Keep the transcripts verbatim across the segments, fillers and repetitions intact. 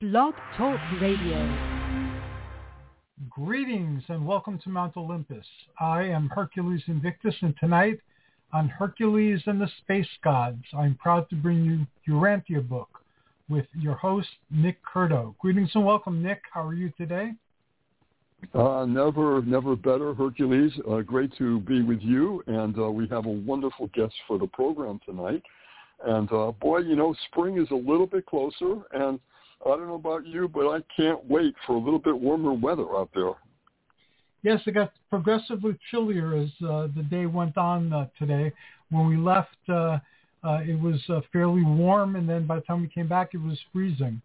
Blog Talk Radio. Greetings and welcome to Mount Olympus. I am Hercules Invictus, and tonight on Hercules and the Space Gods, I'm proud to bring you Urantia book with your host, Nick Curto. Greetings and welcome, Nick. How are you today? Uh, never, never better, Hercules. Uh, great to be with you, and uh, we have a wonderful guest for the program tonight. And uh, boy, you know, spring is a little bit closer, and I don't know about you, but I can't wait for a little bit warmer weather out there. Yes, it got progressively chillier as uh, the day went on uh, today. When we left, uh, uh, it was uh, fairly warm, and then by the time we came back, it was freezing.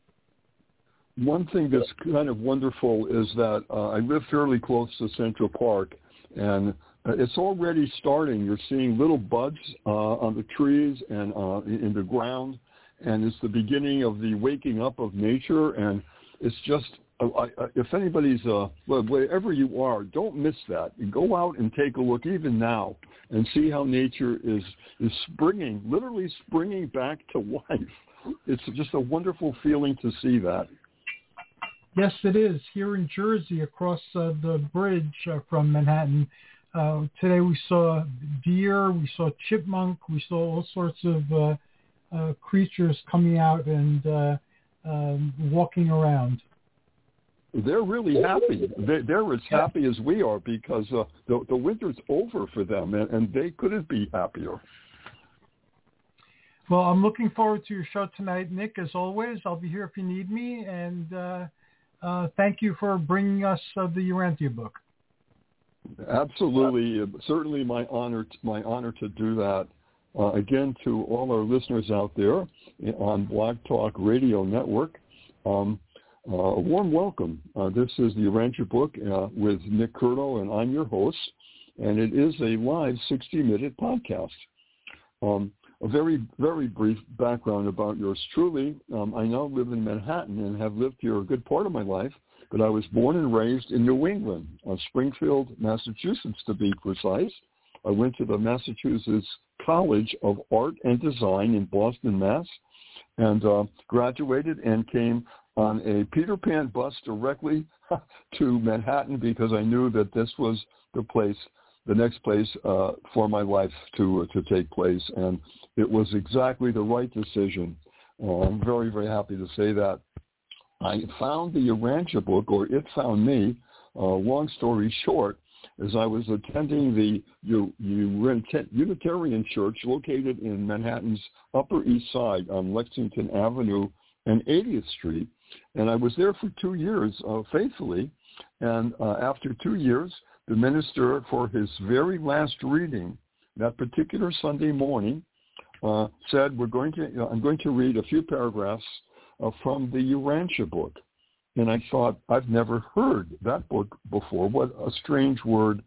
One thing that's kind of wonderful is that uh, I live fairly close to Central Park, and uh, it's already starting. You're seeing little buds uh, on the trees and uh, in the ground, and it's the beginning of the waking up of nature, and it's just, uh, I, I, if anybody's, uh, wherever you are, don't miss that. You go out and take a look even now and see how nature is, is springing, literally springing back to life. It's just a wonderful feeling to see that. Yes, it is. Here in Jersey, across uh, the bridge uh, from Manhattan, uh, today we saw deer, we saw chipmunk, we saw all sorts of uh, uh, creatures coming out and uh, um, walking around. They're really happy. They're, they're as happy as we are because uh, the, the winter's over for them, and, and they couldn't be happier. Well, I'm looking forward to your show tonight, Nick. As always, I'll be here if you need me, and uh, uh, thank you for bringing us uh, the Urantia book. Absolutely, certainly my honor. My honor to do that. Uh, again, to all our listeners out there on Blog Talk Radio Network, um, uh, a warm welcome. Uh, this is the Urantia book uh, with Nick Curto, and I'm your host, and it is a live sixty-minute podcast. Um, a very, very brief background about yours truly. Um, I now live in Manhattan and have lived here a good part of my life, but I was born and raised in New England, uh, Springfield, Massachusetts, to be precise. I went to the Massachusetts College of Art and Design in Boston, Mass, and uh, graduated and came on a Peter Pan bus directly to Manhattan because I knew that this was the place, the next place uh, for my life to uh, to take place, and it was exactly the right decision. Uh, I'm very, very happy to say that. I found the Urantia book, or it found me, uh, long story short, as I was attending the Unitarian Church located in Manhattan's Upper East Side on Lexington Avenue and eightieth Street. And I was there for two years uh, faithfully. And uh, after two years, the minister, for his very last reading, that particular Sunday morning, uh, said, "We're going to. You know, I'm going to read a few paragraphs uh, from the Urantia book." And I thought, I've never heard that book before. What a strange word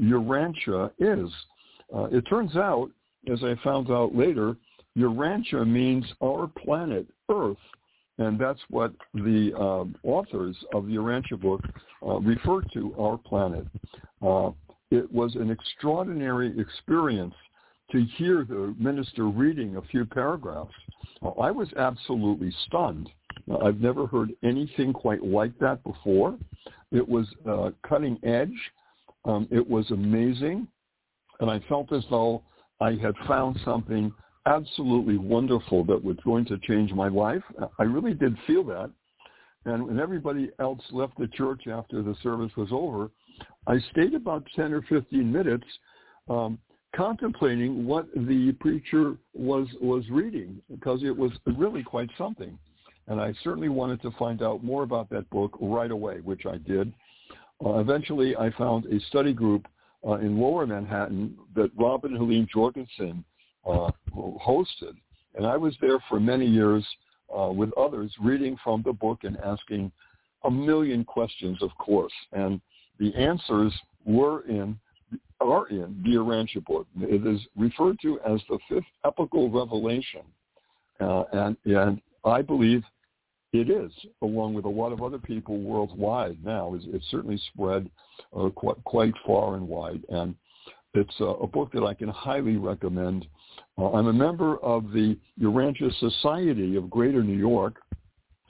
Urantia is. Uh, it turns out, as I found out later, Urantia means our planet, Earth. And that's what the um, authors of the Urantia book uh, refer to, our planet. Uh, it was an extraordinary experience to hear the minister reading a few paragraphs. Uh, I was absolutely stunned. I've never heard anything quite like that before. It was uh, cutting edge. Um, it was amazing. And I felt as though I had found something absolutely wonderful that was going to change my life. I really did feel that. And when everybody else left the church after the service was over, I stayed about ten or fifteen minutes um, contemplating what the preacher was, was reading, because it was really quite something. And I certainly wanted to find out more about that book right away, which I did. Uh, eventually, I found a study group uh, in Lower Manhattan that Robin Helene Jorgensen uh, hosted. And I was there for many years uh, with others, reading from the book and asking a million questions, of course. And the answers were in, are in the Urantia book. It is referred to as the fifth epical revelation. Uh, and, and I believe it is, along with a lot of other people worldwide now. It's, it's certainly spread uh, quite, quite far and wide. And it's uh, a book that I can highly recommend. Uh, I'm a member of the Urantia Society of Greater New York,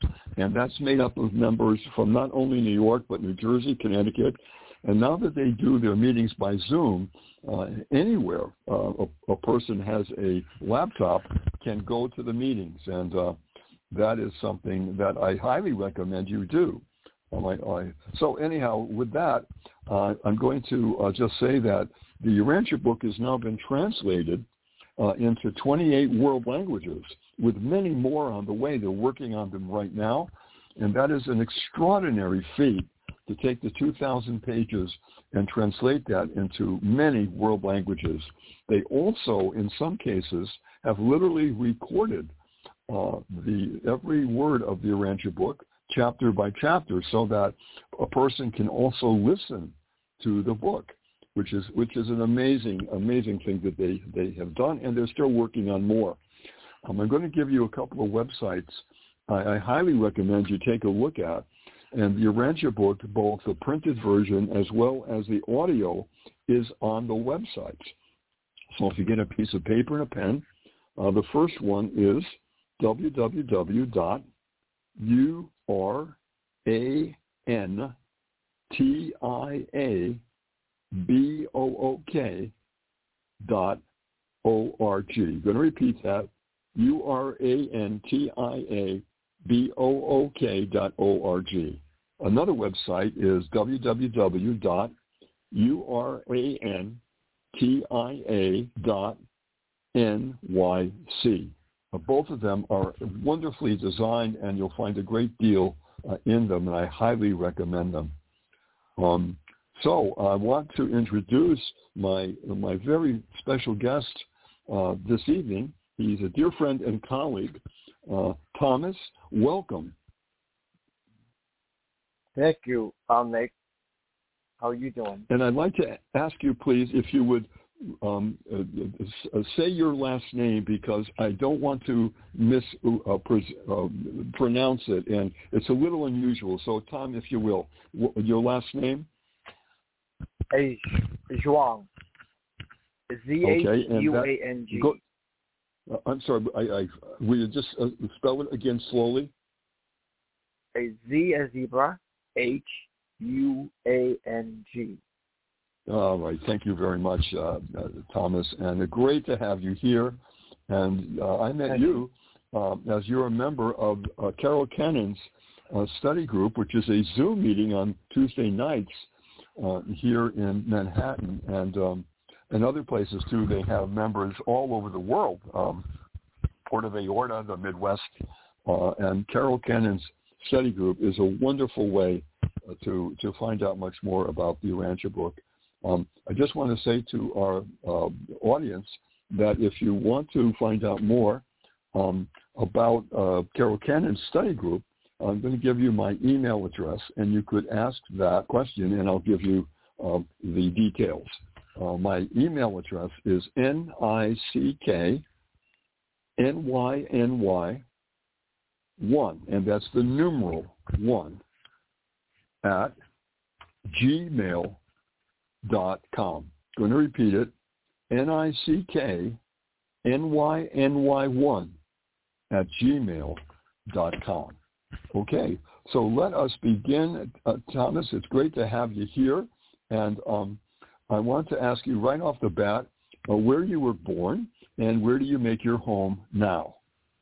And that's made up of members from not only New York, but New Jersey, Connecticut. And now that they do their meetings by Zoom, uh, anywhere uh, a, a person has a laptop can go to the meetings. And uh, that is something that I highly recommend you do. Um, I, I, so anyhow, with that, uh, I'm going to uh, just say that the Urantia book has now been translated uh, into twenty-eight world languages, with many more on the way. They're working on them right now, and that is an extraordinary feat to take the two thousand pages and translate that into many world languages. They also, in some cases, have literally recorded uh, the every word of the Urantia book, chapter by chapter, so that a person can also listen to the book, which is which is an amazing, amazing thing that they, they have done, and they're still working on more. Um, I'm going to give you a couple of websites I, I highly recommend you take a look at. And the Urantia book, both the printed version as well as the audio, is on the website. So if you get a piece of paper and a pen, uh, the first one is w w w dot u r a n t i a b o o k dot o r g. I'm going to repeat that, U R A N T I A B O O K dot O R G. Another website is w w w dot u r a n t i a dot n y c. Uh, both of them are wonderfully designed, and you'll find a great deal uh, in them, and I highly recommend them. Um, so I want to introduce my my very special guest uh, this evening. He's a dear friend and colleague, uh, Thomas. Welcome. Thank you, um, Nick. How are you doing? And I'd like to ask you, please, if you would um, uh, uh, say your last name, because I don't want to mispronounce uh, pre- uh, pronounce it, and it's a little unusual. So, Tom, if you will, w- your last name? Hey, Zhuang. Z H U A N G. Uh, I'm sorry, I, I, will you just uh, spell it again slowly? A Z as zebra, H U A N G. All right. Thank you very much, uh, uh, Thomas. And great to have you here. And uh, I met Thank you uh, as you're a member of uh, Carol Cannon's uh, study group, which is a Zoom meeting on Tuesday nights uh, here in Manhattan. And um, in other places, too, they have members all over the world, um, Puerto Vallarta, the Midwest. Uh, and Carol Cannon's study group is a wonderful way uh, to, to find out much more about the Urantia book. Um, I just want to say to our uh, audience that if you want to find out more um, about uh, Carol Cannon's study group, I'm going to give you my email address, and you could ask that question, and I'll give you uh, the details. Uh, my email address is N I C K N Y N Y one, and that's the numeral one, at gmail dot com. I'm going to repeat it, N I C K N Y N Y one at gmail dot com. Okay, so let us begin. Uh, Thomas, it's great to have you here, and um, I want to ask you right off the bat uh, where you were born and where do you make your home now?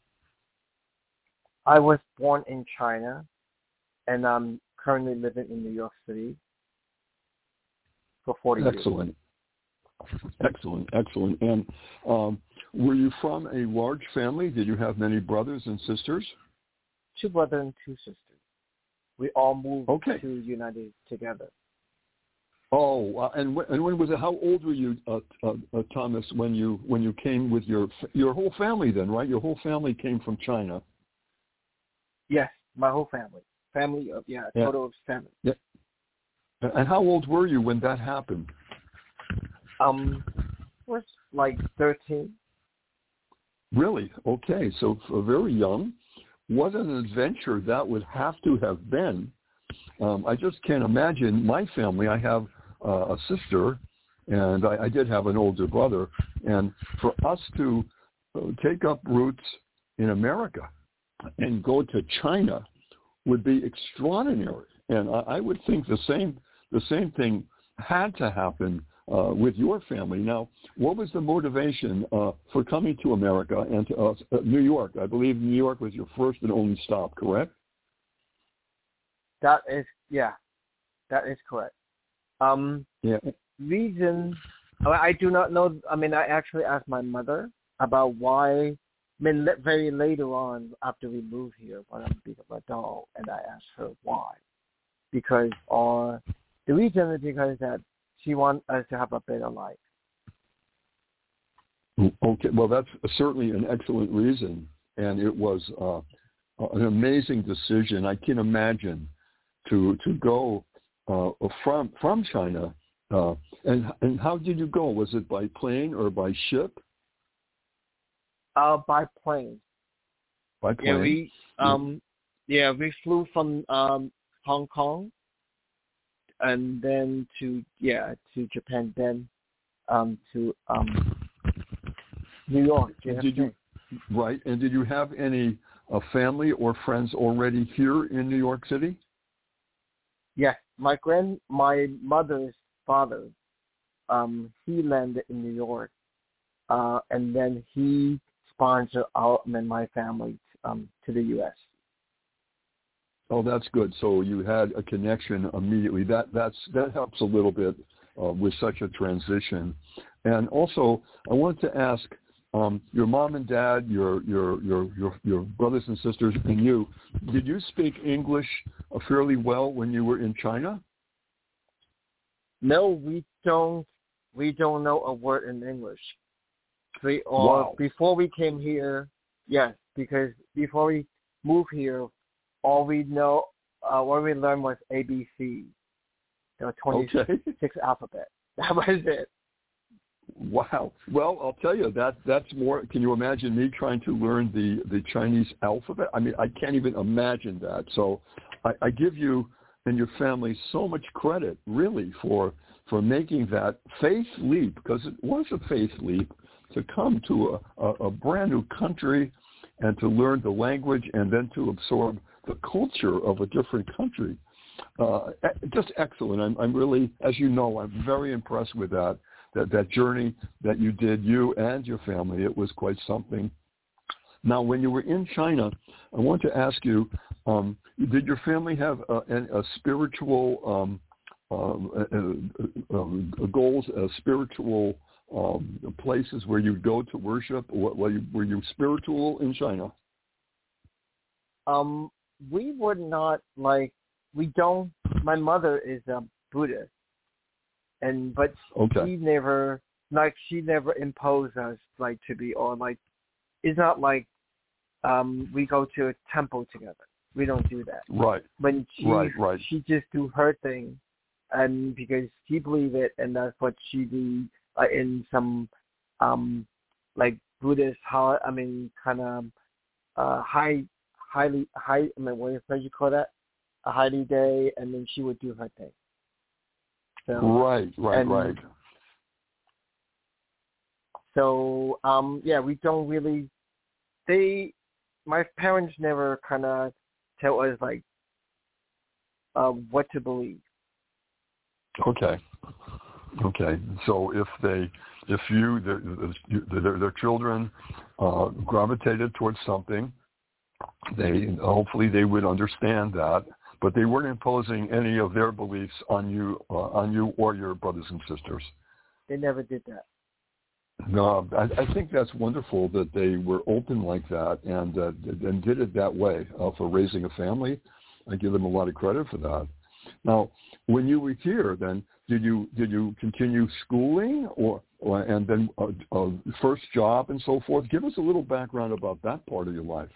I was born in China, and I'm currently living in New York City for forty Excellent. years. Excellent, excellent. And um, were you from a large family? Did you have many brothers and sisters? Two brothers and two sisters. We all moved okay. to the United States together. Oh, uh, and, w- and when was it? How old were you, uh, uh, uh, Thomas, when you when you came with your your whole family? Then, right? Your whole family came from China. Yes, my whole family. Family of yeah, a yeah. total of seven. Yeah. And how old were you when that happened? Um, was like thirteen. Really? Okay, so very young. What an adventure that would have to have been. Um, I just can't imagine my family. I have uh, a sister, and I, I did have an older brother. And for us to uh, take up roots in America and go to China would be extraordinary. And I, I would think the same the same thing had to happen uh, with your family. Now, what was the motivation uh, for coming to America and to uh, New York? I believe New York was your first and only stop, correct? That is, yeah, that is correct. Um, yeah. Reason, I do not know. I mean, I actually asked my mother about why. I mean, very later on after we moved here, when I'm a big of adult, and I asked her why. Because uh, the reason is because that she wants us to have a better life. Okay, well, that's certainly an excellent reason, and it was uh, an amazing decision. I can imagine to to go uh, from from China, uh, and and how did you go? Was it by plane or by ship? Uh, by plane. By plane. Yeah, we um yeah we flew from um Hong Kong, and then to yeah to Japan, then um to um New York. Did you right? And did you have any uh, family or friends already here in New York City? Yes, my grand my mother's father, um he landed in New York, uh and then he sponsored our and my family um to the U S. Oh, that's good. So you had a connection immediately. That that's that helps a little bit uh, with such a transition. And also, I wanted to ask um, your mom and dad, your your your your your brothers and sisters, and you. Did you speak English uh, fairly well when you were in China? No, we don't. We don't know a word in English. We, or wow. Before we came here, yes, because before we moved here, all we know, uh, what we learned was A B C, the twenty-six okay. alphabet. That was it. Wow. Well, I'll tell you, that that's more, can you imagine me trying to learn the, the Chinese alphabet? I mean, I can't even imagine that. So I, I give you and your family so much credit, really, for for making that faith leap, because it was a faith leap to come to a, a, a brand new country and to learn the language and then to absorb the culture of a different country. Uh, just excellent. I'm, I'm really, as you know, I'm very impressed with that, that, that journey that you did, you and your family. It was quite something. Now, when you were in China, I want to ask you, um, did your family have a, a spiritual um, um, uh, uh, uh, goals, uh, spiritual um, places where you go to worship? Were you, were you spiritual in China? Um, we would not like. We don't. My mother is a Buddhist, and but okay. she never like she never imposed us like to be or like. It's not like um, we go to a temple together. We don't do that. Right. When she right, right. she just do her thing, and because she believe it, and that's what she do uh, in some um, like Buddhist. How I mean, kind of uh, high, highly high. I mean, what do you call that? A highly day, and then she would do her thing. So, right, right, and, right. So um, yeah, we don't really. They, my parents never kind of tell us like uh, what to believe. Okay. Okay. So if they, if you, their, their, their children uh, gravitated towards something, they hopefully they would understand that, but they weren't imposing any of their beliefs on you, uh, on you or your brothers and sisters. They never did that. No, I, I think that's wonderful that they were open like that and uh, and did it that way uh, for raising a family. I give them a lot of credit for that. Now, when you were here, then did you did you continue schooling or, or and then a, a first job and so forth? Give us a little background about that part of your life.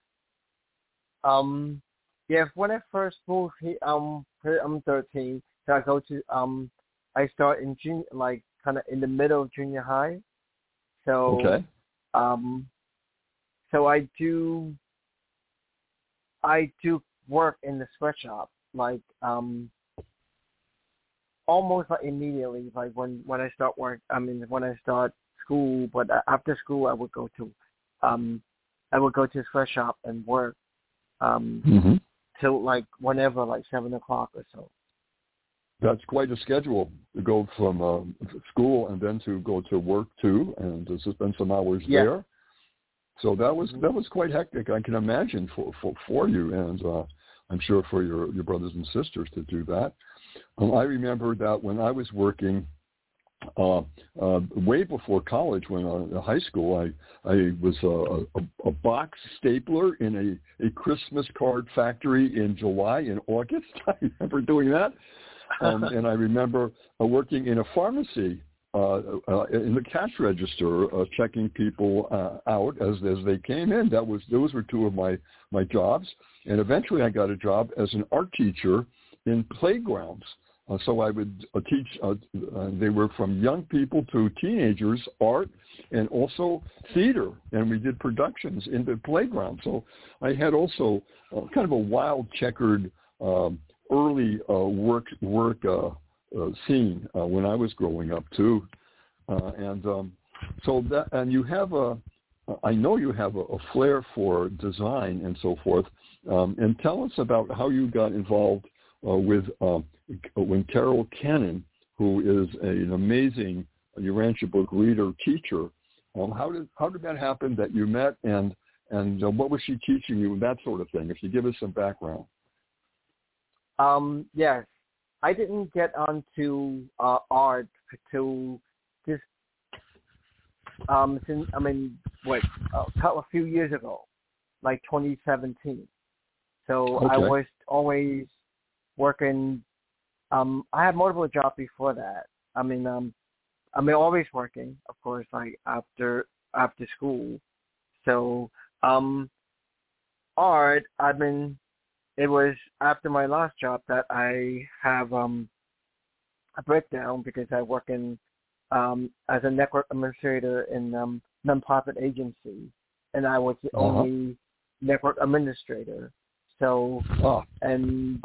Um, yeah, when I first moved here, um, here I'm thirteen, so I go to um, I start in junior, like kind of in the middle of junior high. So, okay. um, so I do, I do work in the sweatshop, like um, almost like immediately, like when, when I start work. I mean, when I start school, but after school, I would go to, um, I would go to the sweatshop and work, um, mm-hmm. till like whenever, like seven o'clock or so. That's quite a schedule to go from uh, school and then to go to work too, and to spend some hours yeah. there. So that was mm-hmm. that was quite hectic. I can imagine for for, for you, and uh, I'm sure for your, your brothers and sisters to do that. Um, I remember that when I was working uh, uh, way before college, when I was in high school, I I was a, a, a box stapler in a, a Christmas card factory in July and August. I remember doing that. Um, and I remember uh, working in a pharmacy uh, uh, in the cash register, uh, checking people uh, out as as they came in. That was those were two of my, my jobs. And eventually, I got a job as an art teacher in playgrounds. Uh, so I would uh, teach. Uh, uh, they were from young people to teenagers, art, and also theater. And we did productions in the playground. So I had also uh, kind of a wild, checkered. Um, early uh, work work uh, uh, scene uh, when I was growing up too, uh, and um, so that and you have a I know you have a, a flair for design and so forth. Um, and tell us about how you got involved uh, with um, when Carol Cannon, who is a, an amazing Urantia book reader teacher. Um, how did how did that happen that you met, and and uh, what was she teaching you, and that sort of thing? If you give us some background. Um, yes, I didn't get onto uh, art till just um, since I mean, what uh, a few years ago, like twenty seventeen. So okay. I was always working. Um, I had multiple jobs before that. I mean, um, I mean, always working, of course, like after after school. So um, art, I've been. It was after my last job that I have um, a breakdown because I work in um, as a network administrator in um, nonprofit agency, and I was the uh-huh. only network administrator. So oh. and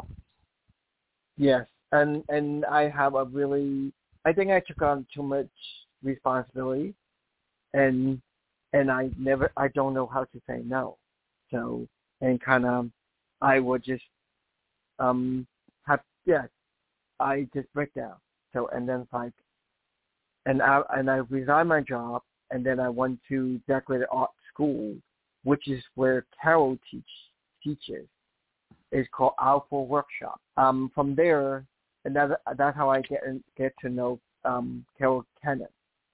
yes, and and I have a really I think I took on too much responsibility, and and I never I don't know how to say no. So and kind of. I would just um have yeah, I just break down. So and then like, and I and I resigned my job, and then I went to decorated art school, which is where Carol teach teaches. It's called Alpha Workshop. Um, from there, and that that's how I get get to know um Carol Cannon.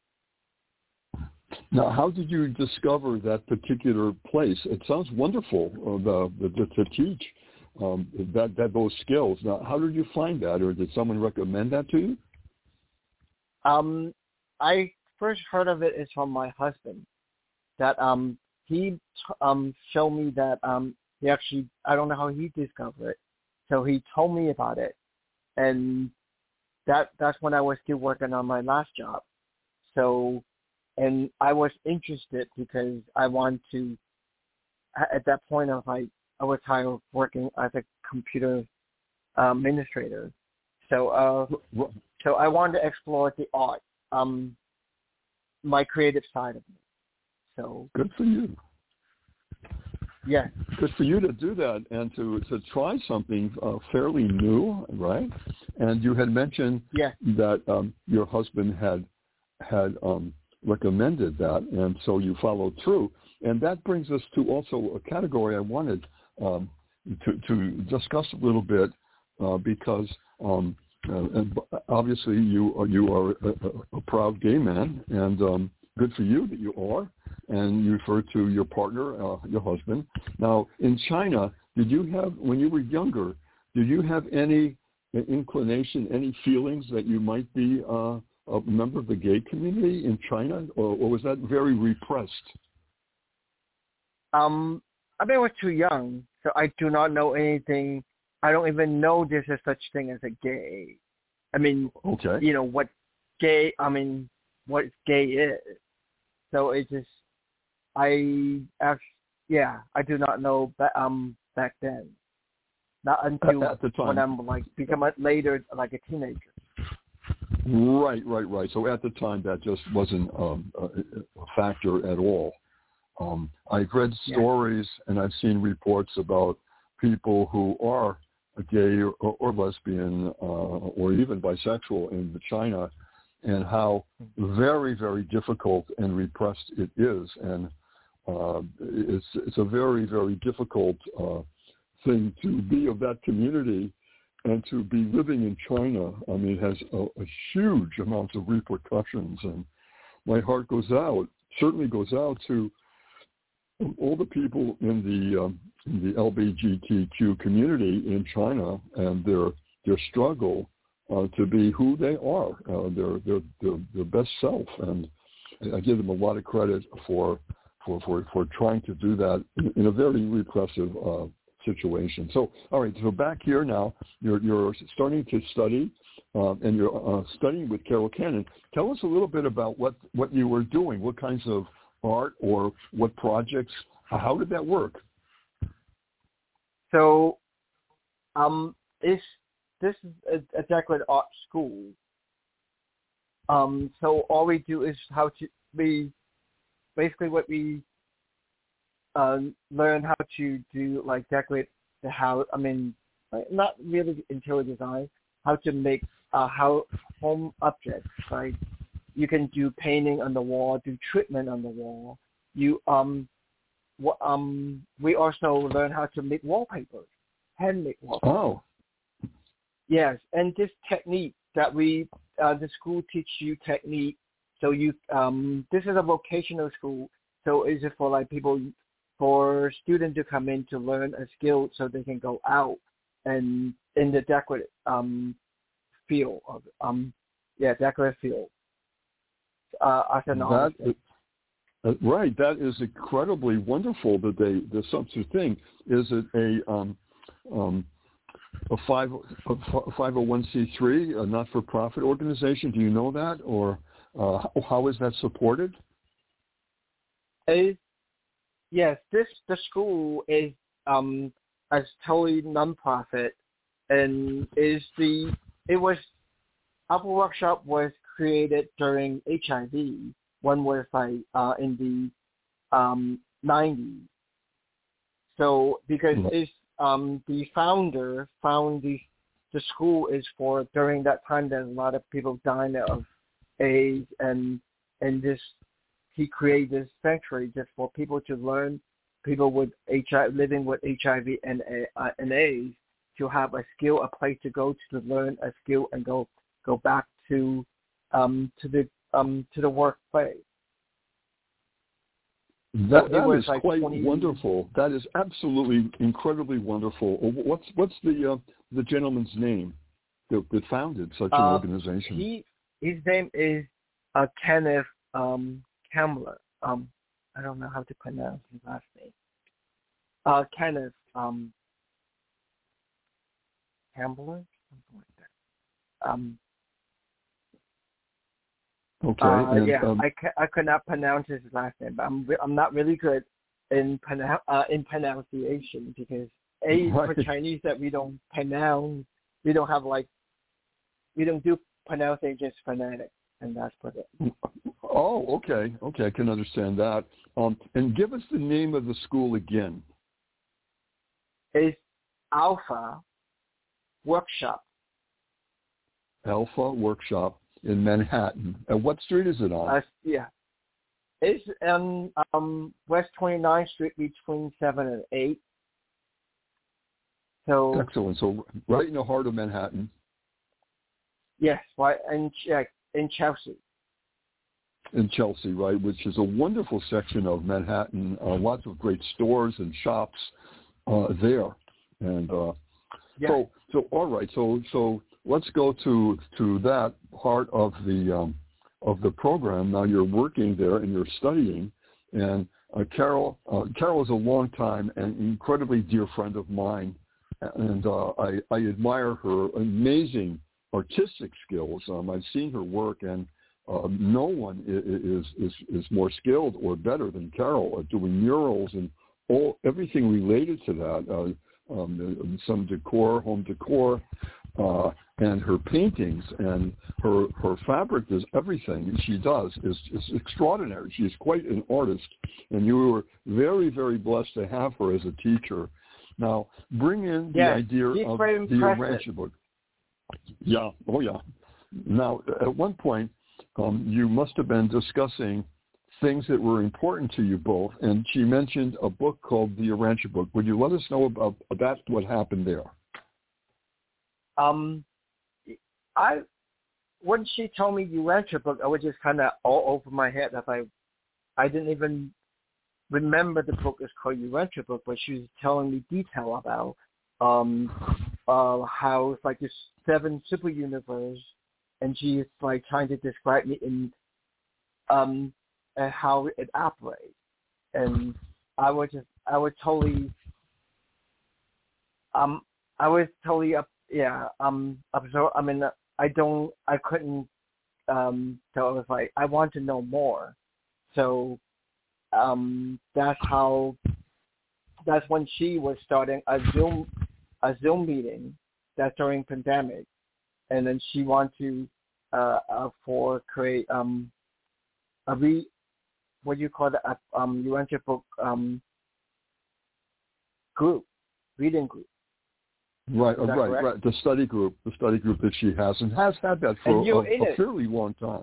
Now, how did you discover that particular place? It sounds wonderful uh, the, the, to teach um, that, that those skills. Now, how did you find that, or did someone recommend that to you? Um, I first heard of it is from my husband. That um, he um showed me that um he actually I don't know how he discovered it, so he told me about it, and that that's when I was still working on my last job. So. And I was interested because I wanted to, at that point, I was like, I was tired of working as a computer uh, administrator. So uh, so I wanted to explore the art, um, my creative side of me. So good for you. Yeah. Good for you to do that and to, to try something uh, fairly new, right? And you had mentioned yeah. that um, your husband had had um, recommended that, and so you followed through. And that brings us to also a category I wanted um, to, to discuss a little bit uh, because um, uh, and obviously you are, you are a, a proud gay man, and um, good for you that you are. And you refer to your partner, uh, your husband. Now, in China, did you have, when you were younger, did you have any inclination, any feelings that you might be uh, a member of the gay community in China, or, or was that very repressed? Um, I mean, I was too young, so I do not know anything. I don't even know there's a such thing as a gay. I mean, okay. you know, what gay, I mean, what gay is. So it just, I, actually, yeah, I do not know ba- um, back then. Not until at the time. When I'm like, become a, later, like a teenager. Right, right, right. So at the time, that just wasn't um, a, a factor at all. Um, I've read stories yeah. and I've seen reports about people who are gay or, or lesbian uh, or even bisexual in China, and how very, very difficult and repressed it is. And uh, it's it's a very, very difficult uh, thing to be of that community and to be living in China. I mean, it has a, a huge amount of repercussions, and my heart goes out, certainly goes out to all the people in the um, in the L G B T Q community in China and their their struggle uh, to be who they are, uh, their, their their their best self, and I give them a lot of credit for for for, for trying to do that in, in a very repressive uh, situation. So, all right, so back here now, you're you're starting to study, uh, and you're uh, studying with Carol Cannon. Tell us a little bit about what what you were doing, what kinds of art or what projects, how did that work? So, um, is this is a, a decorative art school. Um, so all we do is how to we basically what we uh, learn how to do, like decorate the house. I mean, not really interior design. How to make uh, how home objects, like you can do painting on the wall, do treatment on the wall. You um, w- um, we also learn how to make wallpapers, handmade wallpapers. Oh, yes, and this technique that we uh, the school teach you technique. So you um, this is a vocational school. So is it for like people, for students to come in to learn a skill so they can go out and in the decorative um, field of um, yeah decorative field. Uh, as an artist. That, uh, right, that is incredibly wonderful that they there's such a thing. Is it a um, um, a five a five oh one c three, a not-for-profit organization? Do you know that, or uh, how is that supported? Is yes, this the school is um as totally non-profit, and is the it was our workshop was created during H I V. One was like uh, in the um, nineties. So because mm-hmm. it's, um, the founder found the the school is for during that time there's a lot of people dying of AIDS, and and this he created this sanctuary just for people to learn, people with H I V living with H I V and uh, and AIDS to have a skill, a place to go to, to learn a skill and go go back to um, to the um, to the workplace. That, so that is like quite twenty wonderful. That is absolutely incredibly wonderful. What's what's the uh, the gentleman's name that, that founded such an uh, organization? He his name is uh, Kenneth um, Campbell. Um, I don't know how to pronounce his last name. Uh, Kenneth um, Campbell, something like that. Um, Okay. Uh, and, yeah, um, I, ca- I could not pronounce his last name, but I'm re- I'm not really good in pronou- uh, in pronunciation because a right. for Chinese that we don't pronounce, we don't have like we don't do pronunciation, just phonetic, and that's what it. Oh, okay, okay, I can understand that. Um, and give us the name of the school again. It's Alpha Workshop. Alpha Workshop in Manhattan. And what street is it on? Uh, yeah. It's on um, West twenty-ninth Street between seven and eight. So excellent. So right in the heart of Manhattan. Yes, right, in, in Chelsea. In Chelsea, right, which is a wonderful section of Manhattan. Uh, lots of great stores and shops uh, there. And uh, yeah. so, so all right. So, so. Let's go to, to that part of the um, of the program. Now you're working there and you're studying, and uh, Carol uh, Carol is a long time and incredibly dear friend of mine, and uh, I, I admire her amazing artistic skills. Um, I've seen her work, and uh, no one is, is is more skilled or better than Carol at doing murals and all everything related to that. Uh, um, some decor, home decor. Uh, and her paintings and her her fabric is everything she does is, is extraordinary. She's quite an artist, and you were very, very blessed to have her as a teacher. Now, bring in the yes, idea of the Urantia book. Yeah, oh yeah. Now, at one point, um, you must have been discussing things that were important to you both, and she mentioned a book called the Urantia book. Would you let us know about, about what happened there? Um, I when she told me Urantia book, I was just kind of all over my head. If I, I didn't even remember the book is called Urantia book, but she was telling me detail about um, uh, how it's like this seven super universe, and she's like trying to describe me in um. and how it operates. And I was just, I was totally, um, I was totally up, yeah, um, absorbed. I mean, I don't, I couldn't, um, so I was like, I want to know more. So, um, that's how, that's when she was starting a Zoom, a Zoom meeting that's during pandemic. And then she wanted to, uh, uh for create, um, a re, what do you call that, um, Urantia book um, group, reading group. Right, uh, right, correct? right. The study group, the study group that she has, and has had that for a, a fairly long time.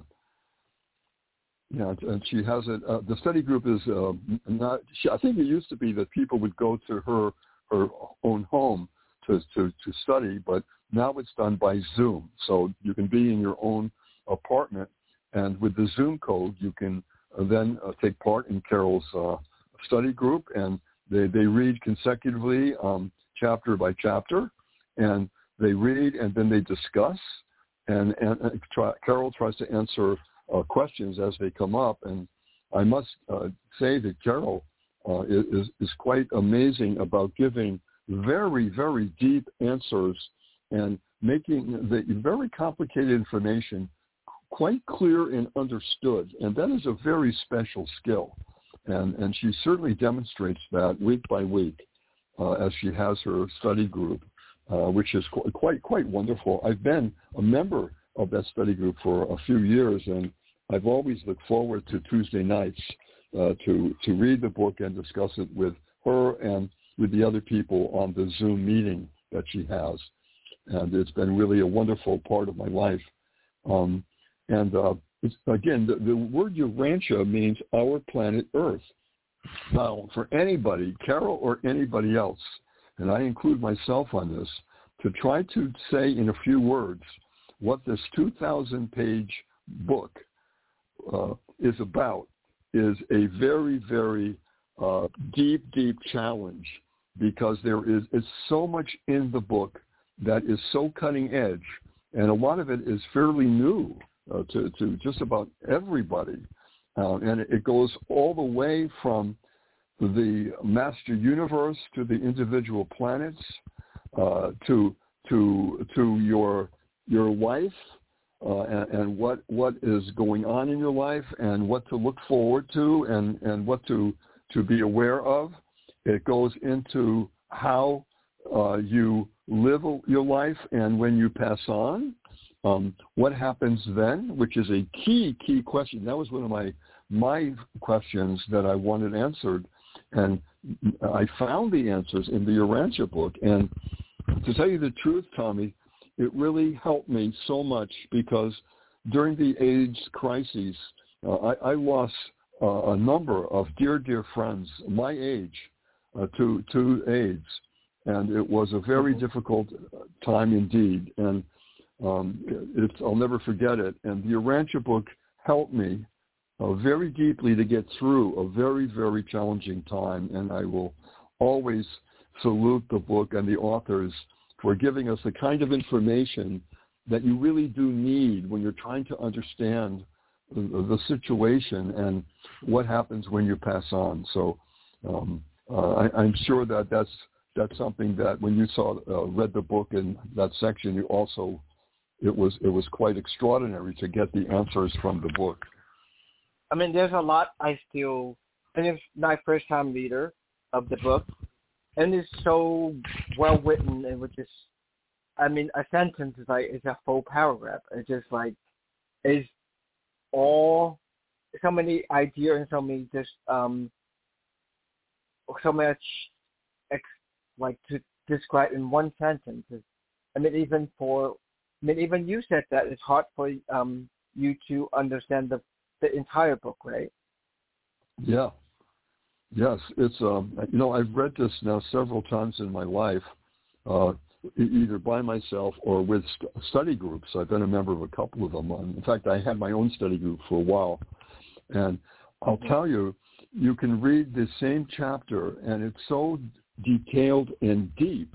Yeah, and she has it. Uh, the study group is uh, not. She, I think it used to be that people would go to her her own home to, to to study, but now it's done by Zoom. So you can be in your own apartment, and with the Zoom code, you can uh, then uh, take part in Carol's uh, study group, and they they read consecutively, um, chapter by chapter, and they read and then they discuss, and and, and try, Carol tries to answer Uh, questions as they come up, and I must uh, say that Carol uh, is is quite amazing about giving very, very deep answers and making the very complicated information quite clear and understood, and that is a very special skill, and and she certainly demonstrates that week by week uh, as she has her study group, uh, which is qu- quite quite wonderful. I've been a member of that study group for a few years, and I've always looked forward to Tuesday nights uh, to to read the book and discuss it with her and with the other people on the Zoom meeting that she has, and it's been really a wonderful part of my life. Um, and uh, it's, again, the, the word Urantia means our planet Earth. Now, for anybody, Carol or anybody else, and I include myself on this, to try to say in a few words what this two thousand page book uh, is about is a very, very uh, deep, deep challenge, because there is, is so much in the book that is so cutting edge, and a lot of it is fairly new uh, to, to just about everybody. Uh, and it goes all the way from the master universe to the individual planets, uh, to to to your your life, uh, and, and what what is going on in your life, and what to look forward to, and, and what to to be aware of. It goes into how uh, you live your life, and when you pass on, um, what happens then, which is a key key question. That was one of my my questions that I wanted answered, and I found the answers in the Urantia book. And to tell you the truth, Tommy, it really helped me so much, because during the AIDS crises, uh, I, I lost uh, a number of dear, dear friends my age uh, to to AIDS, and it was a very difficult time indeed. And um, it's, I'll never forget it. And the Urantia book helped me uh, very deeply to get through a very, very challenging time. And I will always salute the book and the authors for giving us the kind of information that you really do need when you're trying to understand the, the situation and what happens when you pass on. So um, uh, I, I'm sure that that's, that's something that when you saw uh, read the book in that section, you also it was it was quite extraordinary to get the answers from the book. I mean, there's a lot I still, and it's my first time reader of the book. And it's so well written, and which is, I mean, a sentence is like it's a full paragraph. It's just like it's all so many ideas and so many just um so much ex, like to describe in one sentence. I mean, even for, I mean, even you said that it's hard for um, you to understand the the entire book, right? Yeah. Yes, it's um, you know, I've read this now several times in my life, uh, either by myself or with st- study groups. I've been a member of a couple of them. In fact, I had my own study group for a while, and I'll tell you, you can read the same chapter, and it's so detailed and deep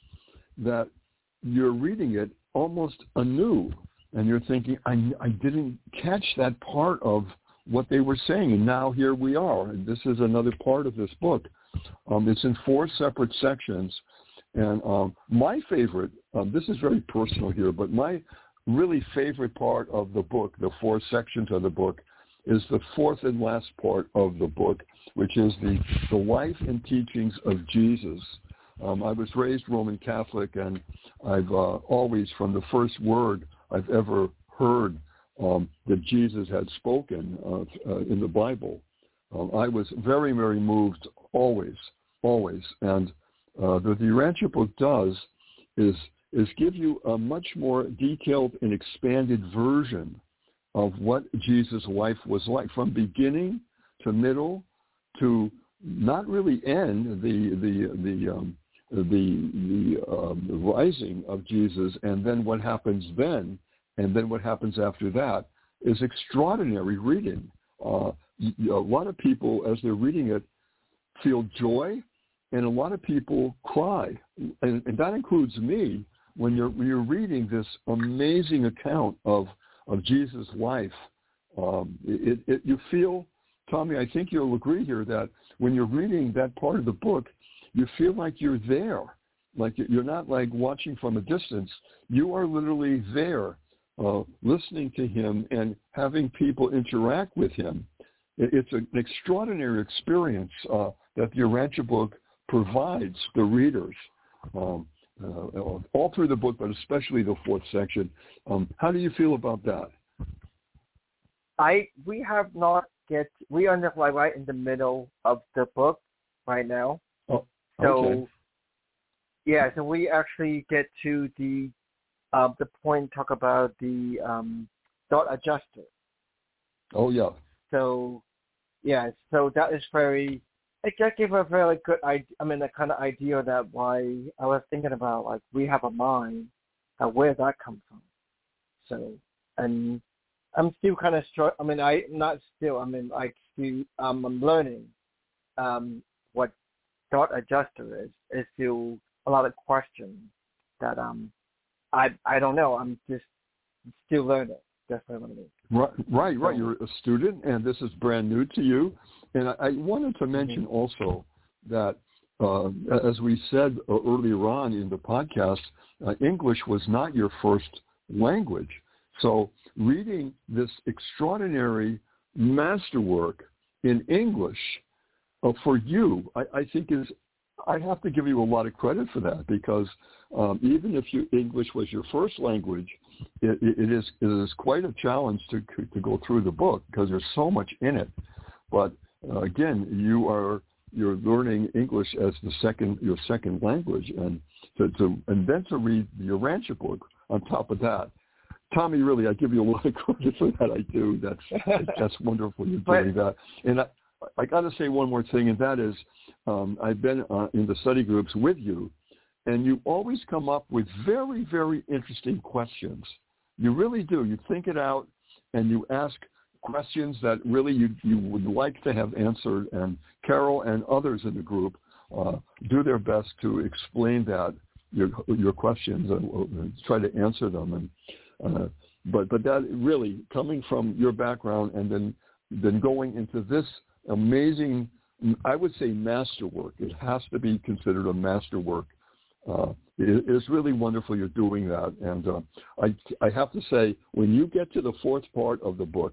that you're reading it almost anew, and you're thinking, I, I didn't catch that part of what they were saying, and now here we are. And this is another part of this book. Um, it's in four separate sections, and um, my favorite, um, this is very personal here, but my really favorite part of the book, the four sections of the book, is the fourth and last part of the book, which is the, the life and teachings of Jesus. Um, I was raised Roman Catholic, and I've uh, always, from the first word I've ever heard um, that Jesus had spoken uh, uh, in the Bible, um, I was very, very moved always, always. And uh, the, the Urantia book does is is give you a much more detailed and expanded version of what Jesus' life was like, from beginning to middle to not really end, the the the um, the the, um, the rising of Jesus, and then what happens then, and then what happens after that is extraordinary reading. Uh, a lot of people, as they're reading it, feel joy, and a lot of people cry, and, and that includes me. When you're when you're reading this amazing account of of Jesus' life, um, it, it, you feel, Tommy, I think you'll agree here that when you're reading that part of the book, you feel like you're there, like you're not like watching from a distance. You are literally there, uh, listening to him and having people interact with him. It, it's an extraordinary experience uh, that the Urantia book provides the readers. Um, Uh, all through the book, but especially the fourth section. Um, how do you feel about that? I we have not get we are just like right in the middle of the book right now. Oh, so okay. yeah, so we actually get to the uh, the point talk about the um, dot adjuster. Oh yeah. So yeah, so that is very. It just gave a very good idea. I mean, the kind of idea that why I was thinking about, like, we have a mind, uh, where that comes from. So, and I'm still kind of str- I mean, I not still. I mean, I still um, I'm learning um, what dot adjuster is. It's still a lot of questions that um I I don't know. I'm just still learning. That's what I mean. Right, right, right. You're a student, and this is brand new to you. And I, I wanted to mention mm-hmm. also that, uh, as we said earlier on in the podcast, uh, English was not your first language. So reading this extraordinary masterwork in English uh, for you, I, I think is, I have to give you a lot of credit for that, because um, even if you, English was your first language, it, it is it is quite a challenge to to go through the book, because there's so much in it. But uh, again, you are you're learning English as the second your second language, and to, to and then to read the Urantia book on top of that. Tommy, really, I give you a lot of credit for that. I do. That's that's wonderful. You're doing that. And I, I got to say one more thing, and that is, um, I've been uh, in the study groups with you, and you always come up with very, very interesting questions. You really do. You think it out, and you ask questions that really you, you would like to have answered, and Carol and others in the group uh, do their best to explain that, your your questions, and, and try to answer them. And uh, but but that really, coming from your background and then then going into this amazing, I would say, masterwork. It has to be considered a masterwork. Uh, it, it's really wonderful you're doing that. And uh, I, I have to say, when you get to the fourth part of the book,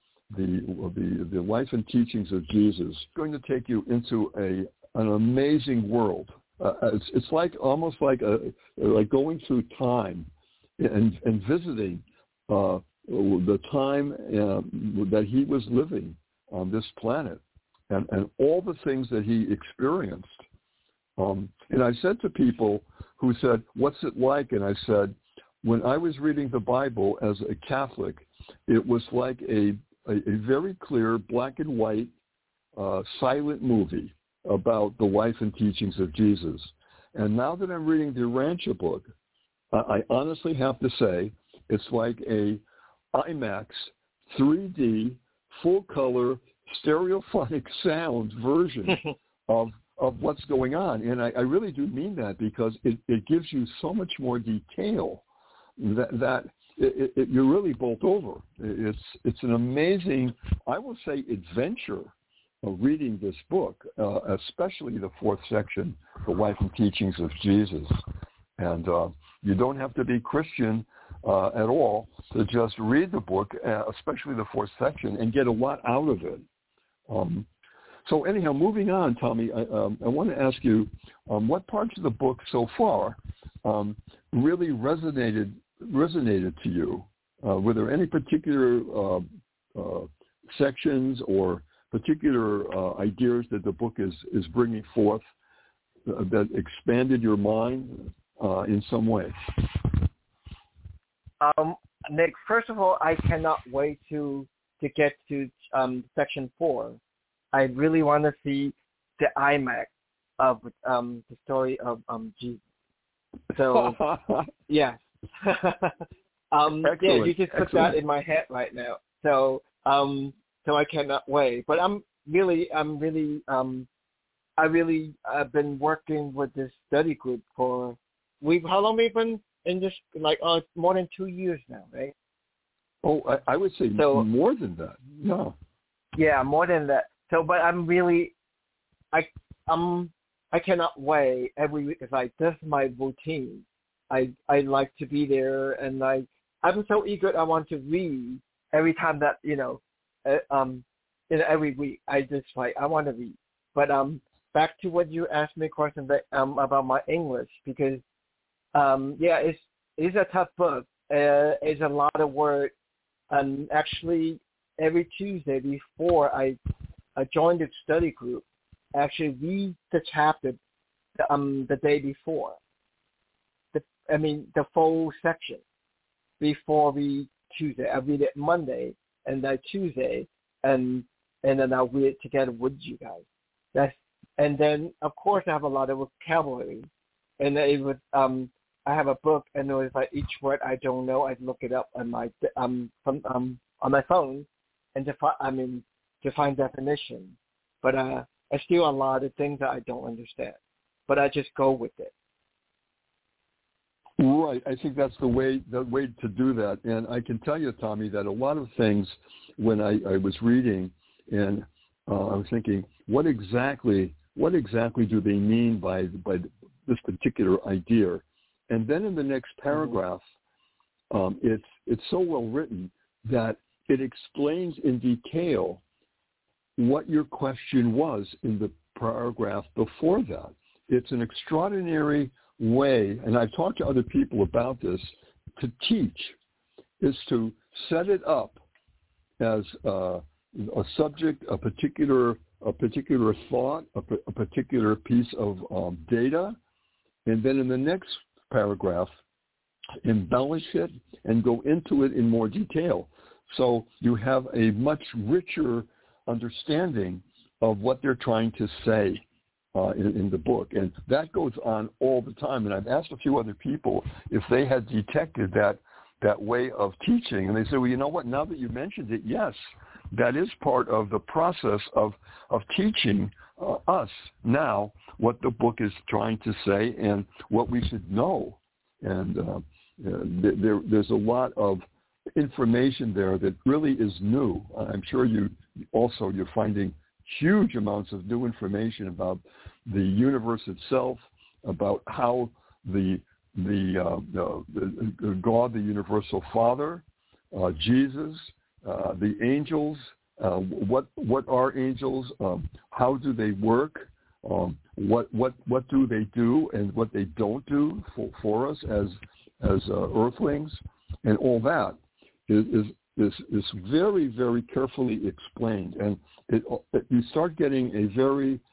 the the, the life and teachings of Jesus, it's going to take you into a an amazing world. Uh, it's it's like almost like a like going through time and and visiting uh, the time uh, that he was living on this planet, and, and all the things that he experienced. Um, and I said to people who said, what's it like? And I said, when I was reading the Bible as a Catholic, it was like a, a, a very clear black and white uh, silent movie about the life and teachings of Jesus. And now that I'm reading the Urantia book, I, I honestly have to say it's like a IMAX three D full color stereophonic sound version of of what's going on. And I, I really do mean that, because it, it gives you so much more detail that, that it, it, you're really bowled over. It's, it's an amazing, I will say, adventure of reading this book, uh, especially the fourth section, The Life and Teachings of Jesus. And uh, you don't have to be Christian uh, at all to just read the book, uh, especially the fourth section, and get a lot out of it. Um, so anyhow, moving on, Tommy, I, um, I want to ask you, um, what parts of the book so far um, really resonated resonated to you? Uh, were there any particular uh, uh, sections or particular uh, ideas that the book is, is bringing forth uh, that expanded your mind uh, in some way? Um, Nick, first of all, I cannot wait to to get to um, section four. I really want to see the IMAX of um, the story of um, Jesus. So, yes. um, yeah, you just put Excellent. that in my head right now. So, um, so I cannot wait. But I'm really, I'm really, um, I really have been working with this study group for, we've, how long we've been in this, like, uh, more than two years now, right? Oh, I, I would say so, more than that. No. Yeah, more than that. So, but I'm really, I, um, I cannot wait every week. It's like, this is my routine. I, I like to be there, and I, I'm so eager. I want to read every time that, you know, uh, um, in every week. I just like, I want to read. But um, back to what you asked me a question that, um, about my English, because, um, yeah, it's, it's a tough book. Uh, it's a lot of work. And actually, every Tuesday before I, I joined the study group, I actually read the chapter um, the day before. The, I mean, the full section before we Tuesday. I read it Monday and then Tuesday, and and then I'll read it together with you guys. That's and then of course I have a lot of vocabulary, and it was um I have a book, and it was like each word I don't know, I look it up on my um from um on my phone, and to find I mean to find definition, but uh I still a lot of things that I don't understand, but I just go with it. Right. I think that's the way the way to do that. And I can tell you, Tommy, that a lot of things when I, I was reading and uh, I was thinking, what exactly what exactly do they mean by by this particular idea? And then in the next paragraph, um, it's it's so well written that it explains in detail what your question was in the paragraph before that. It's an extraordinary way, and I've talked to other people about this, to teach is to set it up as uh, a subject, a particular a particular thought, a, a particular piece of um, data, and then in the next paragraph, embellish it and go into it in more detail. So you have a much richer understanding of what they're trying to say uh, in, in the book. And that goes on all the time. And I've asked a few other people if they had detected that that way of teaching. And they said, well, you know what, now that you mentioned it, yes, that is part of the process of, of teaching uh, us now what the book is trying to say and what we should know. And uh, there, there's a lot of information there that really is new. I'm sure you also, you're finding huge amounts of new information about the universe itself, about how the the, uh, the, the God, the Universal Father, uh, Jesus, uh, the angels, uh, what what are angels, um, how do they work, um, what what what do they do and what they don't do for, for us as as uh, earthlings, and all that is, is is is very very carefully explained, and it, it, you start getting a very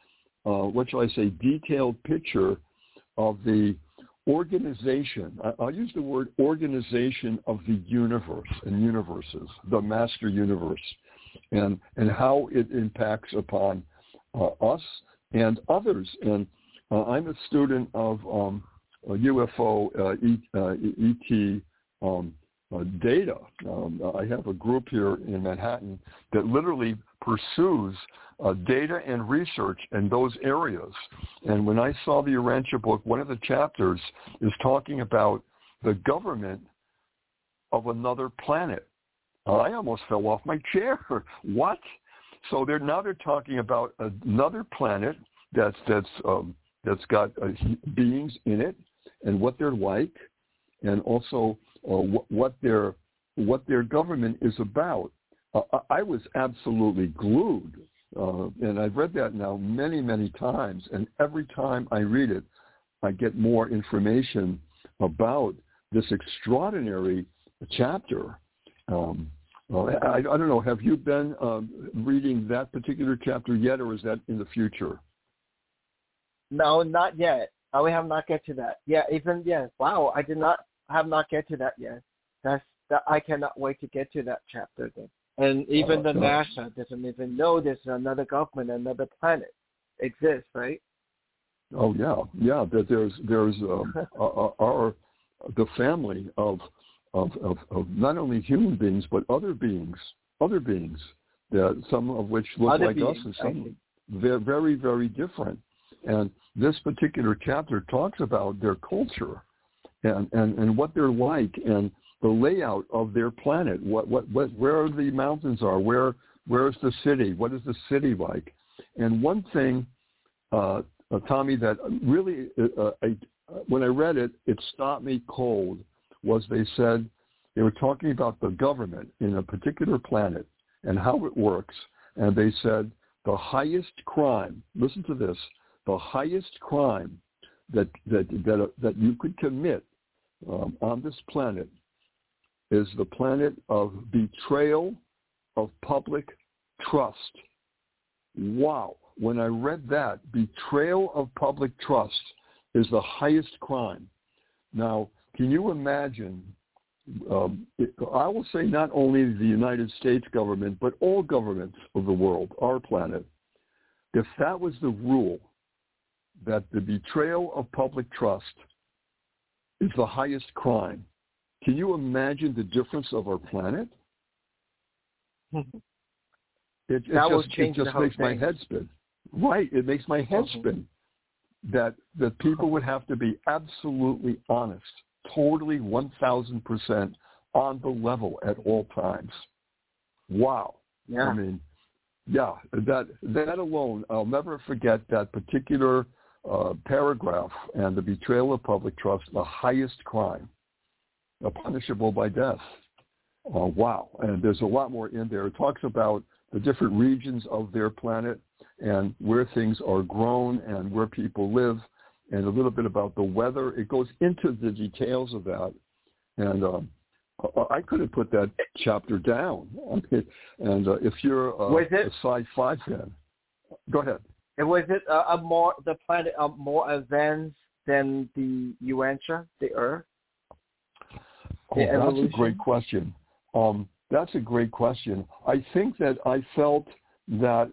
uh, what shall I say, detailed picture of the organization. I, I'll use the word organization of the universe and universes, the master universe, and and how it impacts upon uh, us and others. And uh, I'm a student of um, U F O, uh, e, uh, E T um, uh, data. Um, I have a group here in Manhattan that literally pursues uh, data and research in those areas. And when I saw the Urantia book, one of the chapters is talking about the government of another planet. I almost fell off my chair. What? So they're now they're talking about another planet that's that's um, that's got uh, beings in it, and what they're like, and also uh, wh- what their what their government is about. Uh, I was absolutely glued, uh, and I've read that now many many times, and every time I read it, I get more information about this extraordinary chapter. Um, Uh, I, I don't know. Have you been um, reading that particular chapter yet, or is that in the future? No, not yet. I will have not get to that. Yeah, even yeah. Wow, I did not have not get to that yet. That's that. I cannot wait to get to that chapter then. And even uh, the no. NASA doesn't even know there's another government, another planet exists, right? Oh yeah, yeah. That there's there's um, our, our the family of. Of, of, of not only human beings, but other beings, other beings, that some of which look other like beings, us and some they're very, very different. And this particular chapter talks about their culture and, and, and what they're like and the layout of their planet, what, what, what, where the mountains are, where, where's the city, what is the city like? And one thing, uh, uh, Tommy, that really, uh, I, when I read it, it stopped me cold, was they said they were talking about the government in a particular planet and how it works. And they said the highest crime, listen to this, the highest crime that that that, that you could commit um, on this planet is the planet of betrayal of public trust. Wow. When I read that, betrayal of public trust is the highest crime. Now, can you imagine, um, it, I will say not only the United States government, but all governments of the world, our planet, if that was the rule, that the betrayal of public trust is the highest crime, can you imagine the difference of our planet? It, it that just, change it just the makes whole my thing. head spin. Right, it makes my head Mm-hmm. spin. That that people would have to be absolutely honest, totally one thousand percent on the level at all times. Wow. Yeah. I mean, yeah, that that alone, I'll never forget that particular uh, paragraph and the betrayal of public trust, the highest crime, uh, punishable by death. Uh, wow. And there's a lot more in there. It talks about the different regions of their planet and where things are grown and where people live, and a little bit about the weather. It goes into the details of that. And um, I could have put that chapter down. And uh, if you're uh, Was it, a sci-fi fan, go ahead. Was it uh, a more the planet uh, more advanced than the Urantia, the Earth? Oh, that's evolution? a great question. Um, that's a great question. I think that I felt that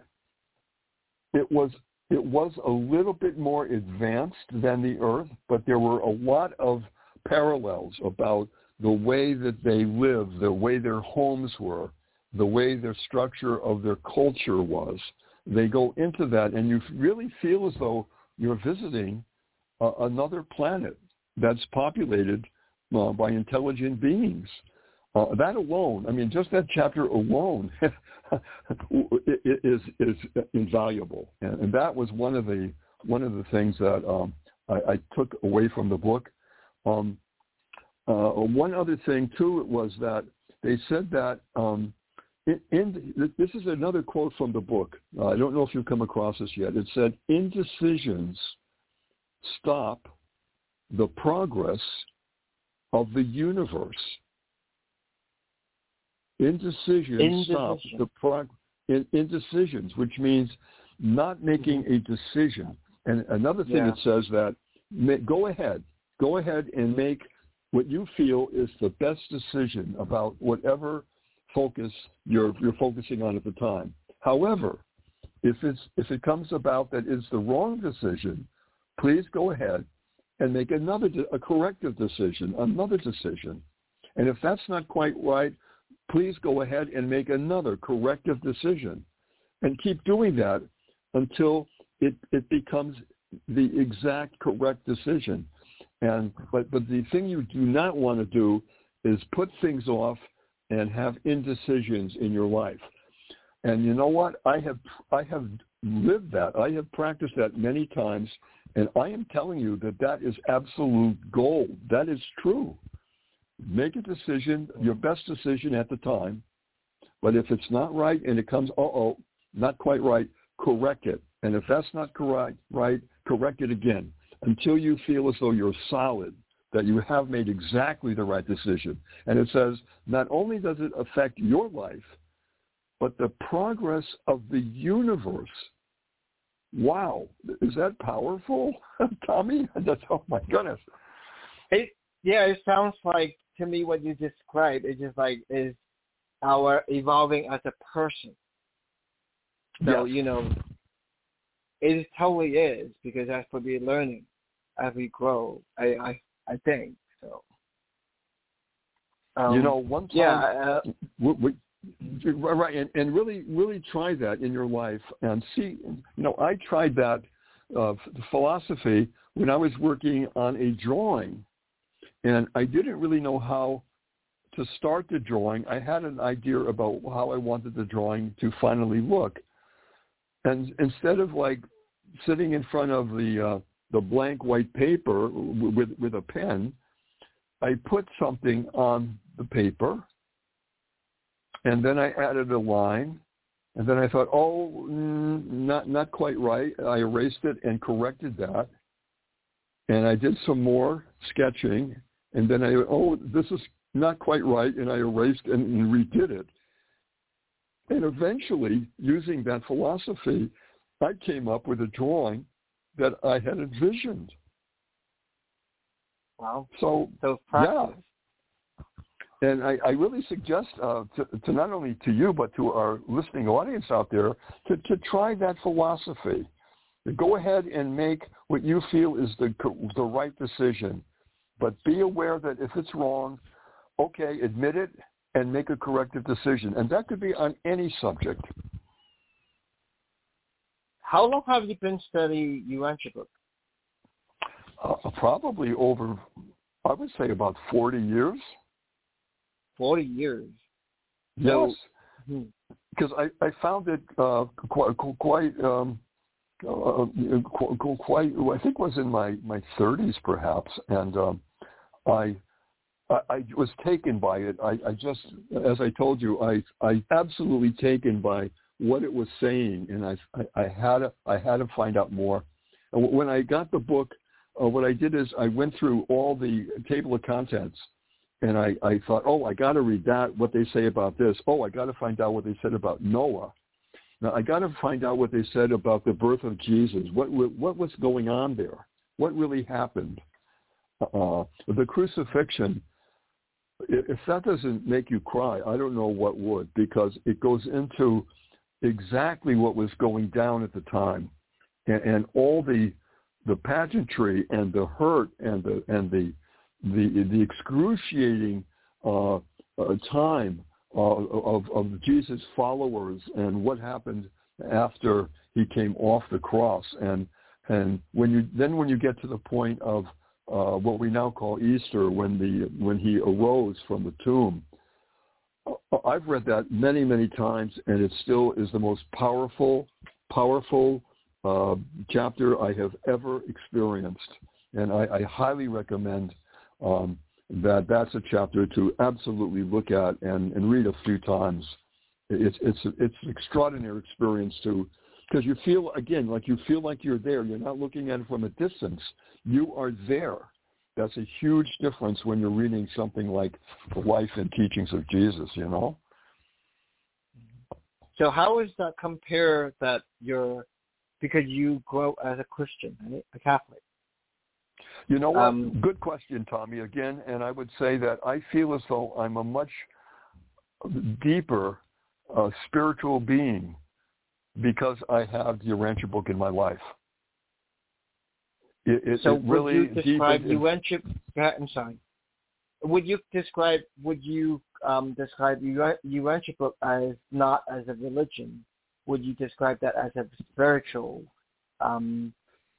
it was it was a little bit more advanced than the Earth, but there were a lot of parallels about the way that they lived, the way their homes were, the way their structure of their culture was. They go into that, and you really feel as though you're visiting uh, another planet that's populated uh, by intelligent beings. Uh, that alone, I mean, just that chapter alone is is invaluable, and, and that was one of the one of the things that um, I, I took away from the book. Um, uh, one other thing too was that they said that um, in, in this is another quote from the book. Uh, I don't know if you've come across this yet. It said, "Indecisions stop the progress of the universe." Indecisions Indecision. stop the prog- in, indecisions, which means not making a decision. And another thing Yeah. it says that ma- go ahead, go ahead and make what you feel is the best decision about whatever focus you're you're focusing on at the time. However, if it's if it comes about that it's the wrong decision, please go ahead and make another de- a corrective decision, another decision. And if that's not quite right, please go ahead and make another corrective decision, and keep doing that until it it becomes the exact correct decision. And but but the thing you do not want to do is put things off and have indecisions in your life. And you know what? I have I have lived that. I have practiced that many times, and I am telling you that that is absolute gold. That is true. Make a decision, your best decision at the time. But if it's not right and it comes, uh-oh, not quite right, correct it. And if that's not correct, right, correct it again until you feel as though you're solid, that you have made exactly the right decision. And it says not only does it affect your life, but the progress of the universe. Wow. Is that powerful, Tommy? That's, oh, my goodness. It, yeah, it sounds like, to me, what you described is just like is our evolving as a person. So, Yes. you know, it totally is, because that's what we're learning as we grow, I I, I think. So, um, you know, one time, yeah, uh, we, we, right, and, and really, really try that in your life and see. You know, I tried that uh, philosophy when I was working on a drawing, and I didn't really know how to start the drawing. I had an idea about how I wanted the drawing to finally look, and instead of like sitting in front of the uh, the blank white paper with with a pen, I put something on the paper, and then I added a line, and then I thought, oh, mm, not not quite right. I erased it and corrected that, and I did some more sketching, and then I, oh, this is not quite right, and I erased and, and redid it. And eventually, using that philosophy, I came up with a drawing that I had envisioned. wow. So, So yeah. practice. And I, I really suggest uh, to, to not only to you, but to our listening audience out there, to, to try that philosophy. Go ahead and make what you feel is the the right decision. But be aware that if it's wrong, okay, admit it and make a corrective decision. And that could be on any subject. How long have you been studying Urantia book? Uh, probably over, I would say about forty years. Forty years. Yes. So, Because I, I found it uh, quite, quite, um, uh, quite, I think it was in my, my thirties perhaps. And um, I, I, I was taken by it. I, I just, as I told you, I, I absolutely taken by what it was saying, and I, I, I had to, I had to find out more. And when I got the book, uh, what I did is I went through all the table of contents, and I, I thought, oh, I got to read that. What they say about this. Oh, I got to find out what they said about Noah. Now I got to find out what they said about the birth of Jesus. What what was going on there? What really happened? Uh, the crucifixion. If that doesn't make you cry, I don't know what would, because it goes into exactly what was going down at the time, and, and all the the pageantry and the hurt and the and the the, the excruciating uh, uh, time uh, of of Jesus' followers and what happened after he came off the cross, and and when you then when you get to the point of uh, what we now call Easter, when the when he arose from the tomb. I've read that many, many times, and it still is the most powerful, powerful uh, chapter I have ever experienced. And I, I highly recommend um, that that's a chapter to absolutely look at and, and read a few times. It's it's it's an extraordinary experience to, because you feel, again, like you feel like you're there. You're not looking at it from a distance. You are there. That's a huge difference when you're reading something like the life and teachings of Jesus, you know? So how is that compare that your because you grow as a Christian, right? A Catholic. You know what? Um, Good question, Tommy, again. And I would say that I feel as though I'm a much deeper uh, spiritual being because I have the Urantia book in my life. It, it, so it really would you describe deepened, Urantia? I'm sorry. Would you describe would you um, describe Urantia book as not as a religion? Would you describe that as a spiritual um,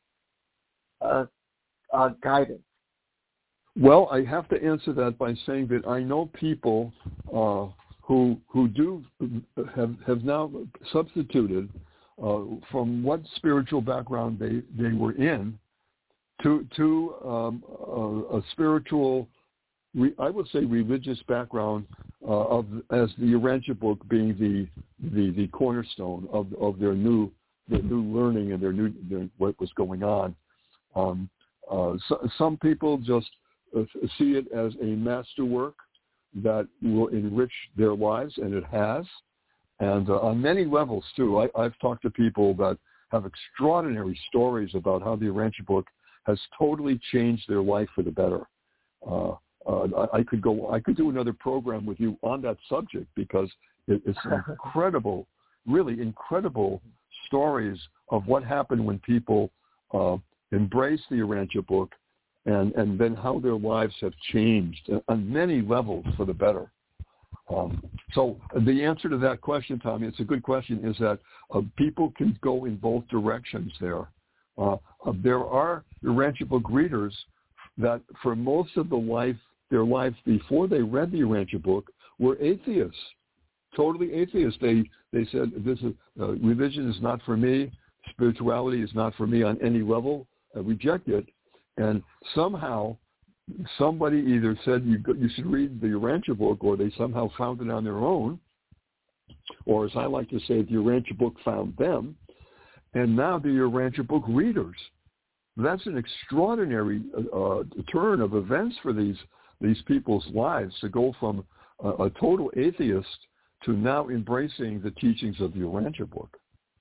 uh, uh, guidance? Well, I have to answer that by saying that I know people uh, who who do have have now substituted uh, from what spiritual background they, they were in to to um, a, a spiritual, I would say, religious background uh, of as the Urantia book being the the, the cornerstone of of their new their new learning and their new their, what was going on. Um, uh, so, some people just uh, see it as a masterwork that will enrich their lives, and it has, and uh, on many levels too. I, I've talked to people that have extraordinary stories about how the Urantia book has totally changed their life for the better. Uh, uh, I, I could go. I could do another program with you on that subject because it, it's incredible, really incredible stories of what happened when people uh, embrace the Urantia book, and, and then how their lives have changed on many levels for the better. Um, so the answer to that question, Tommy, it's a good question, is that uh, people can go in both directions there. Uh, uh, there are Urantia book readers that for most of the life, their life before they read the Urantia book were atheists, totally atheists. They they said, this is uh, religion is not for me, spirituality is not for me on any level, I reject it. And somehow somebody either said you you should read the Urantia book, or they somehow found it on their own, or as I like to say, the Urantia book found them. And now the Urantia book readers. That's an extraordinary uh, turn of events for these these people's lives, to go from a, a total atheist to now embracing the teachings of the Urantia book.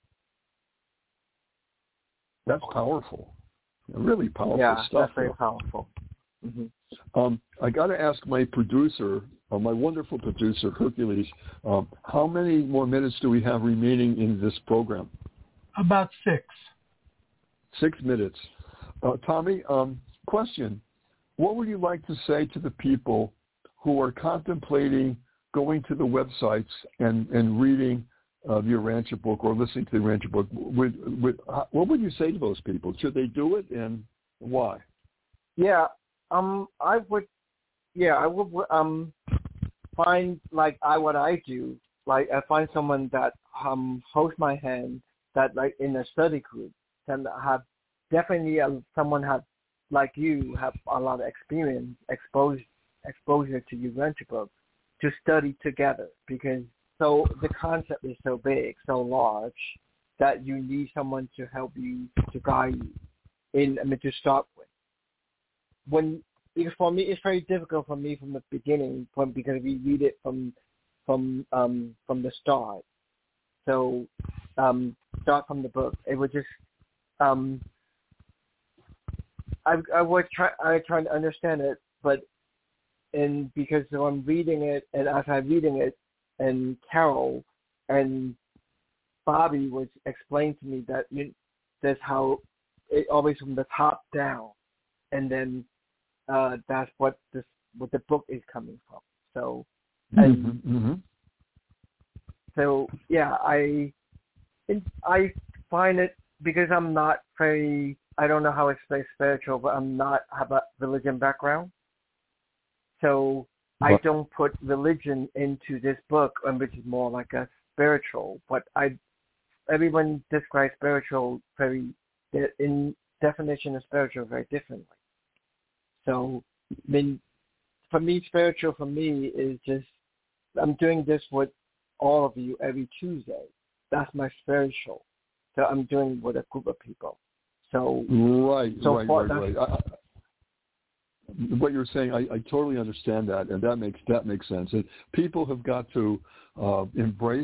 That's powerful, really powerful yeah, stuff. Yeah, that's very there. powerful. Mm-hmm. Um, I got to ask my producer, uh, my wonderful producer, Hercules, um, how many more minutes do we have remaining in this program? About six. Six minutes. Uh, Tommy, um, question. What would you like to say to the people who are contemplating going to the websites and, and reading uh, the Urantia book or listening to the Urantia book? Would, would, what would you say to those people? Should they do it, and why? Yeah, um, I would, yeah, I would um, find, like, I what I do, like, I find someone that um, holds my hand, that, like, in a study group, can have definitely uh, someone have, like you, have a lot of experience, exposure, exposure to Urantia book, to study together, because so the concept is so big, so large, that you need someone to help you, to guide you in, I mean, to start with. When, because for me, it's very difficult for me from the beginning, from, because we read it from, from, um, from the start. So, um, start from the book. It would just, um, I, I would try, I try to understand it, but, and because I'm reading it, and as I'm reading it, and Carol and Bobby was explaining to me that you, that's how it always from the top down, and then uh, that's what this what the book is coming from. So, and mm-hmm, mm-hmm. so yeah, I I find it, because I'm not very, I don't know how to explain spiritual, but I'm not have a religion background, so I don't put religion into this book, which is more like a spiritual. But I, everyone describes spiritual very, in definition of spiritual very differently. So, I mean, for me, spiritual for me is just, I'm doing this with all of you every Tuesday. That's my spiritual. So I'm doing with a group of people. So right, so right, far, right, right. I, what you're saying, I, I totally understand that, and that makes that makes sense. And people have got to uh, embrace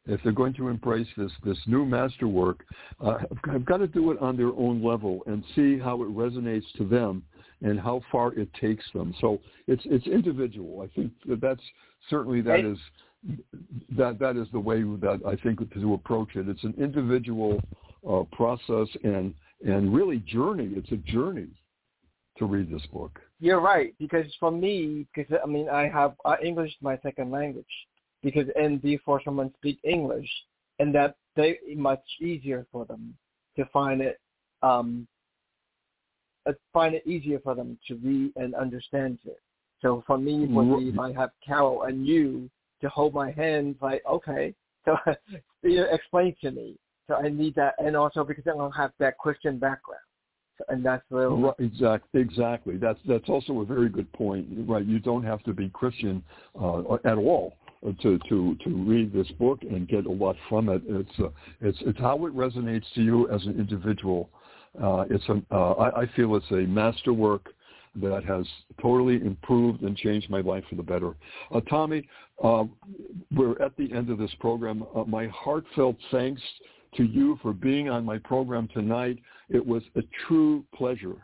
if they're going to embrace this, this new masterwork, uh, have got to do it on their own level and see how it resonates to them and how far it takes them. So it's it's individual. I think that that's certainly that is that that is the way that I think to approach it. It's an individual uh, process and and really journey. It's a journey to read this book. You're right, because for me, because I mean, I have uh, English is my second language, because and before someone speak English, and that they much easier for them to find it, um, uh, find it easier for them to read and understand it. So for me, for me, if I have Carol and you to hold my hands, like okay, so you know, explain to me. So I need that, and also because I don't have that Christian background. And that's really right, exactly. Exactly. That's that's also a very good point. Right. You don't have to be Christian uh, at all to, to to read this book and get a lot from it. It's uh, it's it's how it resonates to you as an individual. Uh, it's a uh, I, I feel it's a masterwork that has totally improved and changed my life for the better. Uh, Tommy, uh, we're at the end of this program. Uh, my heartfelt thanks to you for being on my program tonight. It was a true pleasure.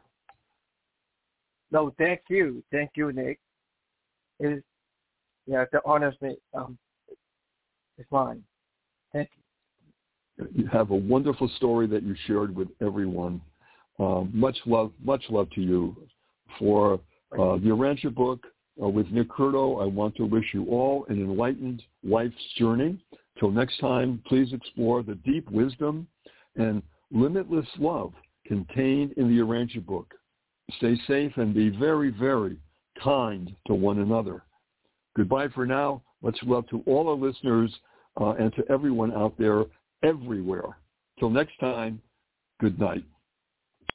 No, thank you. Thank you, Nick. It is, yeah, the honors me. Um, it's mine. Thank you. You have a wonderful story that you shared with everyone. Uh, much love, much love to you. For uh, the Urantia book uh, with Nick Curto, I want to wish you all an enlightened life's journey. Till next time, please explore the deep wisdom and limitless love contained in the Urantia book. Stay safe and be very, very kind to one another. Goodbye for now. Much love to all our listeners uh, and to everyone out there everywhere. Till next time, good night.